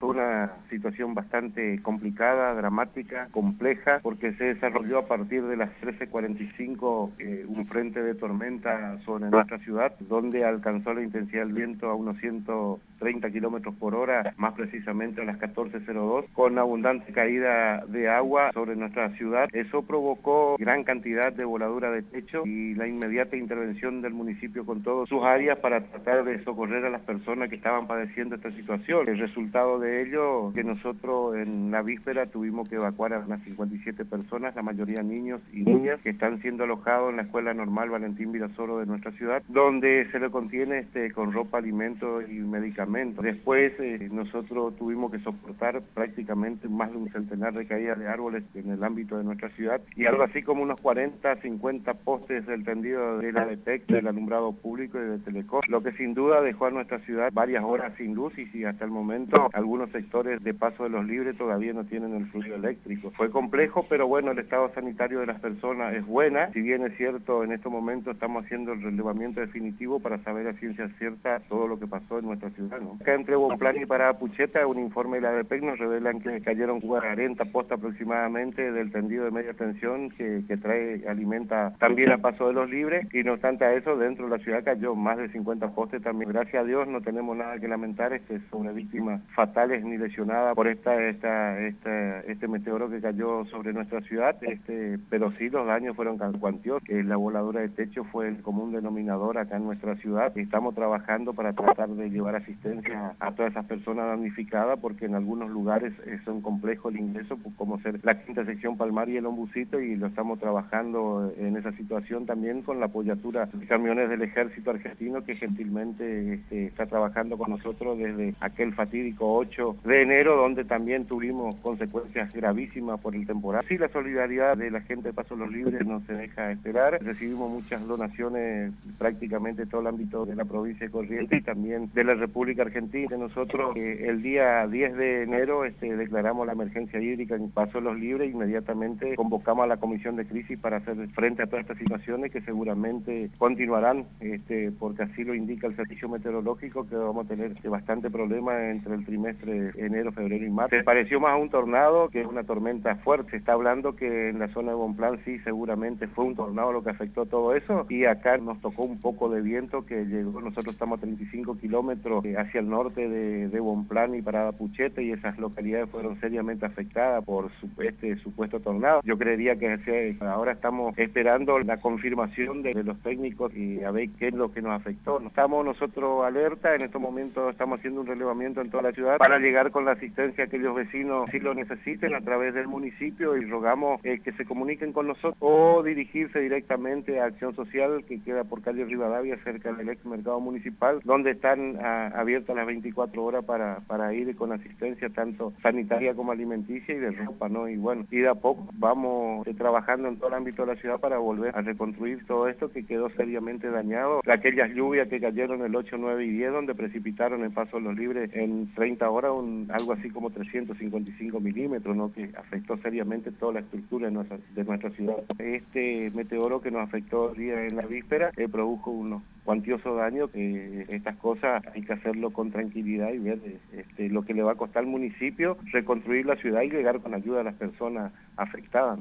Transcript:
fue una situación bastante complicada, dramática, compleja, porque se desarrolló a partir de las 13:45 un frente de tormenta sobre nuestra ciudad, donde alcanzó la intensidad del viento a unos 130 kilómetros por hora, más precisamente a las 14:02, con abundante caída de agua sobre nuestra ciudad. Eso provocó gran cantidad de voladura de techo y la inmediata intervención del municipio con todas sus áreas para tratar de socorrer a las personas que estaban padeciendo esta situación. El resultado de ello, que nosotros en la víspera tuvimos que evacuar a unas 57 personas, la mayoría niños y niñas, que están siendo alojados en la Escuela Normal Valentín Virasoro de nuestra ciudad, donde se le contiene con ropa, alimentos y medicamentos. Después nosotros tuvimos que soportar prácticamente más de un centenar de caídas de árboles en el ámbito de nuestra ciudad y algo así como unos 40, 50 postes del tendido de la ADEPEC, del alumbrado público y de Telecom, lo que sin duda dejó a nuestra ciudad varias horas sin luz y si hasta el momento algunos sectores de Paso de los Libres todavía no tienen el fluido eléctrico. Fue complejo, pero bueno, el estado sanitario de las personas es buena. Si bien es cierto, en estos momentos estamos haciendo el relevamiento definitivo para saber a ciencia cierta todo lo que pasó en nuestra ciudad, ¿no? Acá entre Bonplan y Parapucheta, un informe de la ADEPEC nos revelan que cayeron 40 postes aproximadamente del tendido de media tensión que alimenta también a Paso de los Libres, y no obstante a eso, dentro de la ciudad cayó más de 50 postes también. Gracias a Dios no tenemos nada que lamentar sobre víctimas fatales ni lesionadas por este meteoro que cayó sobre nuestra ciudad, pero sí los daños fueron cuantiosos. La voladura de techo fue el común denominador acá en nuestra ciudad. Estamos trabajando para tratar de llevar asistencia a todas esas personas damnificadas, porque en algunos lugares son complejos el ingreso, como ser la quinta sección Palmar y el Ombucito, y lo estamos trabajando en esa situación también con la apoyatura de camiones del Ejército Argentino, que gentilmente está trabajando con nosotros desde aquel fatídico 8 de enero, donde también tuvimos consecuencias gravísimas por el temporal. Sí, la solidaridad de la gente de Paso de los Libres no se deja esperar. Recibimos muchas donaciones, prácticamente todo el ámbito de la provincia de Corrientes y también de la República Argentina. Nosotros el día 10 de enero declaramos la emergencia hídrica en Paso de los Libres. Inmediatamente convocamos a la comisión de crisis para hacer frente a todas estas situaciones que seguramente continuarán, porque así lo indica el servicio meteorológico, que vamos a tener bastante problema entre el trimestre enero, febrero y marzo. Se pareció más a un tornado que una tormenta fuerte. Se está hablando que en la zona de Bonplan sí seguramente fue un tornado lo que afectó todo eso, y acá nos tocó un poco de viento que llegó. Nosotros estamos a 35 kilómetros hacia el norte de Bonplan y Parapucheta, y esas localidades fueron seriamente afectadas por este supuesto tornado. Yo creería que ahora estamos esperando la confirmación de los técnicos y a ver qué es lo que nos afectó. Estamos nosotros alerta, en estos momentos estamos haciendo un relevamiento en toda la ciudad para llegar con la asistencia a aquellos vecinos si lo necesiten a través del municipio, y rogamos que se comuniquen con nosotros o dirigirse directamente a Acción Social, que queda por calle Rivadavia, cerca del ex mercado municipal, donde están abiertas las 24 horas para ir con asistencia tanto sanitaria como alimenticia y de ropa, ¿no? Y bueno, y de a poco vamos trabajando en todo el ámbito de la ciudad para volver a reconstruir todo esto que quedó seriamente dañado. Aquellas lluvias que cayeron el 8, 9 y 10, donde precipitaron en Paso de los Libres en 30 horas algo así como 355 milímetros, ¿no? Que afectó seriamente toda la estructura de nuestra ciudad. Este meteoro que nos afectó el día en la víspera produjo unos cuantiosos daños, que estas cosas hay que hacerlo con tranquilidad y ver lo que le va a costar al municipio reconstruir la ciudad y llegar con ayuda a las personas afectadas.